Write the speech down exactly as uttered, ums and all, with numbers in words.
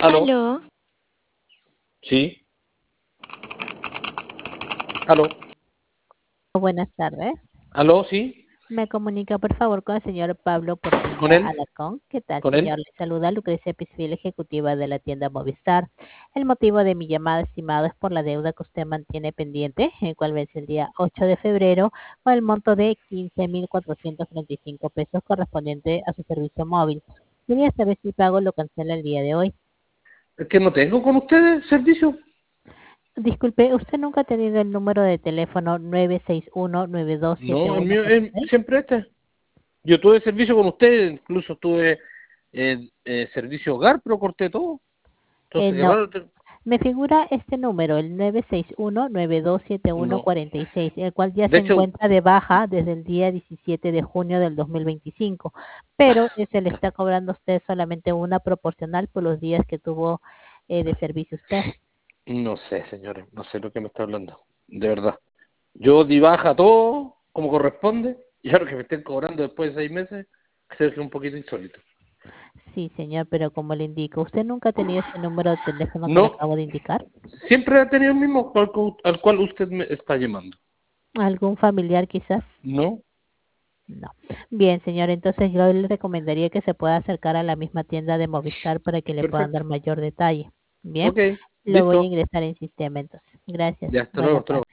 ¿Aló? Aló, Sí. ¿Aló? Buenas tardes. ¿Aló? Sí. Me comunica, por favor, con el señor Pablo ¿Con Portilla él? Alarcón. ¿Qué tal, ¿Con señor? él? Le saluda Lucrecia Pisfil, ejecutiva de la tienda Movistar. El motivo de mi llamada, estimado, es por la deuda que usted mantiene pendiente, el cual vence el día ocho de febrero, con el monto de quince mil cuatrocientos treinta y cinco pesos correspondiente a su servicio móvil. Quería saber si el pago lo cancela el día de hoy. Es que no tengo con ustedes servicio. Disculpe, ¿usted nunca ha tenido el número de teléfono nueve seis uno, nueve dos siete No, el uno mío cuatro es seis? siempre este. Yo tuve servicio con ustedes, incluso tuve eh, eh, servicio hogar, pero corté todo. Eh, Entonces, qué no, raro. te- me figura este número, el nueve seis uno, nueve dos siete uno No. cuatro seis, el cual ya De se hecho, encuentra de baja desde el día diecisiete de junio del dos mil veinticinco, pero eh, se le está cobrando a usted solamente una proporcional por los días que tuvo eh, de servicio usted. no sé, señores, no sé lo que me está hablando. De verdad. Yo di baja todo como corresponde y ahora que me estén cobrando después de seis meses, creo que es un poquito insólito. Sí, señor, pero como le indico, ¿usted nunca ha tenido ese número de teléfono que le No, acabo de indicar? siempre ha tenido el mismo al, cu- al cual usted me está llamando. ¿Algún familiar quizás? No, No. Bien, señor, entonces yo le recomendaría que se pueda acercar a la misma tienda de Movistar para que le puedan perfecto. dar mayor detalle. Bien, Ok, lo voy a listo. ingresar en sistema entonces. Gracias. Ya, hasta luego, Buenas hasta luego. tardes.